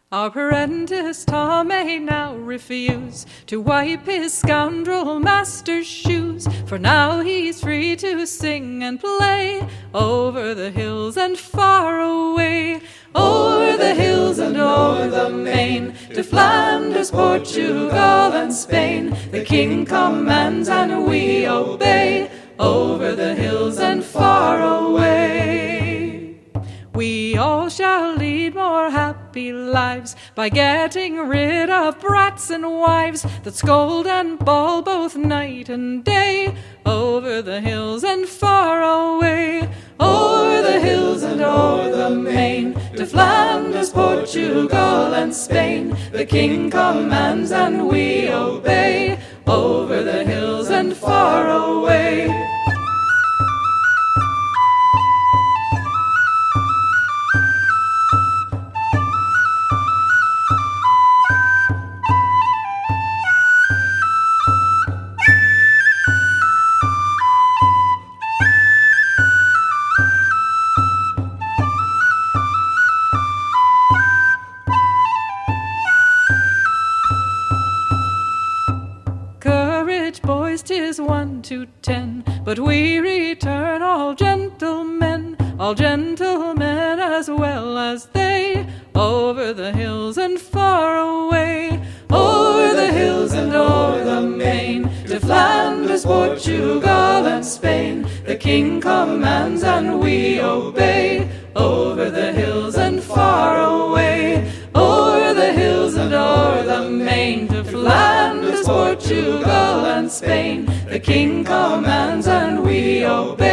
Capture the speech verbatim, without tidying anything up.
Our apprentice Tom may now refuse to wipe his scoundrel master's shoes, for now he's free to sing and play over the hills and far away, o'er the hills and o'er the main, to Flanders, Portugal, and Spain. The King commands and we obey, over the hills and far away. We all shall lead more happy lives by getting rid of brats and wives that scold and bawl both night and day, over the hills and far away, o'er the hills and o'er the main, to Flanders, Portugal, and Spain. The King commands and we obey, over the hills and far away. Boys, 'tis one to ten, but we return all gentlemen, all gentlemen as well as they, over the hills and far away, o'er the hills and o'er the main, to Flanders, Portugal, and Spain. The King commands and we obey, over the hills and far away, o'er the hills and o'er the main, to Flanders, Portugal, and Spain. The King commands and we obey,